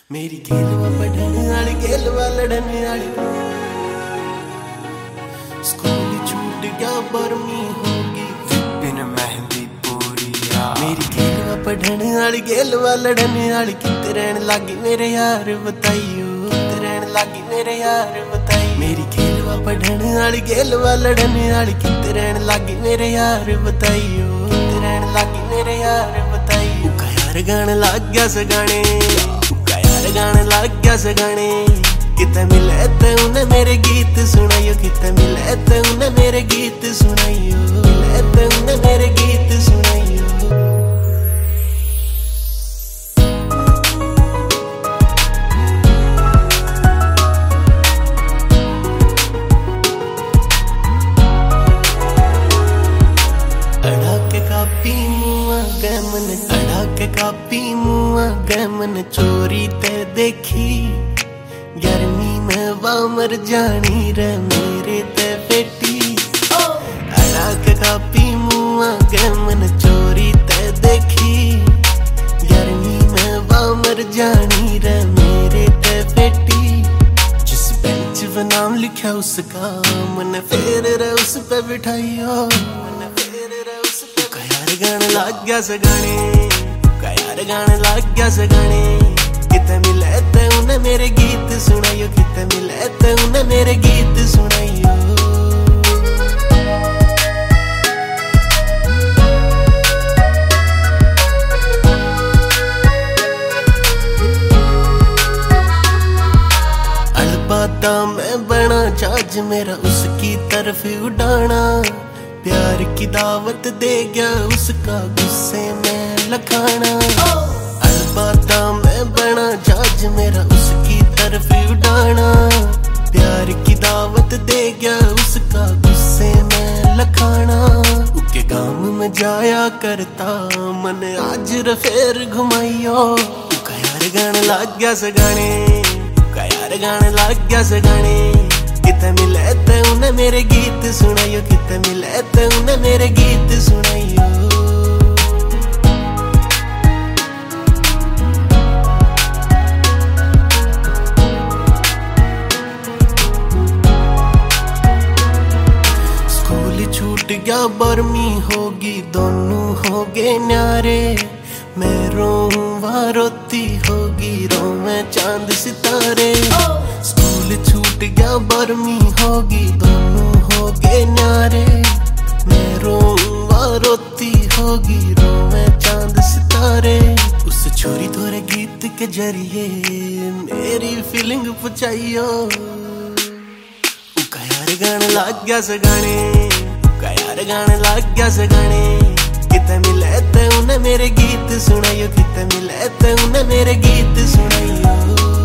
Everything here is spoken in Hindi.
मेरी गेलवा पढ़न वाली गेलवा लड़न वाली स्कूल छूट गया बरमी होगी बिन मेहंदी पूरी यार। मेरी गेलवा पढ़न वाली गेलवा लड़न वाली किते रहन लागी मेरे यार बताइयो, किते रहन लागी मेरे यार बताइयो। मेरी गेलवा पढ़न वाली गेलवा लड़न वाली किते रहन लागी मेरे यार बताइयो, किते रहन लागी मेरे यार बताइयो। यार गाने लग गया सगाने, गाने लग गया सगाने, किते मिले ते उन्हें मेरे गीत सुनाइयो, किते मिले ते उन्हें मेरे गीत सुनाइयो, मिले ते उन्हें मेरे गीत सुनाइयो। अड़ा के कापी मुआ गए मन, अड़ा के कापी मुआ गए मन, चोरी ते देखी गर्मी में वामर जानी रे मेरे ते बेटी। अड़ा के कापी मुआ गए मन, चोरी ते देखी गर्मी में वामर जानी रे मेरे ते बेटी। जिस बेंच पे नाम लिखा उसका मन फेर रे उस पे बिठाइयो, गाने लग गया सगाने, यार गाने लग गया सगाने, किते मिले ते उन्हें मेरे गीत सुनाइयो, किते मिले ते उन्हें मेरे गीत सुनाइयो। अलबाता मैं बना जहाज मेरा उसकी तरफ उड़ाना, प्यार की दावत दे गया उसका गुस्से में लखाना। अलबाता मैं बना जहाज मेरा उसकी तरफ उड़ाना, प्यार की दावत दे गया उसका गुस्से में लखाना। उसके गांव में जाया करता मन आज रफेर घुमाइयो, यार गाने लग गया सगाने, यार गाने लग गया सगाने, किते मिले ते उन्हें मेरे गीत सुनाइयो, किते मिले ते उन्हें मेरे गीत सुनाइयो। स्कूल छूट गया बरमी होगी दोनों हो गए न्यारे, मैं रोऊं रोती होगी रोवे चांद सितारे। स्कूल छूट गया बरमी होगी दोनों हो गए न्यारे, मैं रोऊं रोती होगी रोवे चांद सितारे। उस छोरी थोड़े गीत के जरिए मेरी फीलिंग पहुंचाइयो, यार गाने लग गया सगाने, यार गाने लग गया सगाने, किते मिले ते उन्हें मेरे गीत सुनाइयो, किते मिले ते उन्हें मेरे गीत सुनाइयो।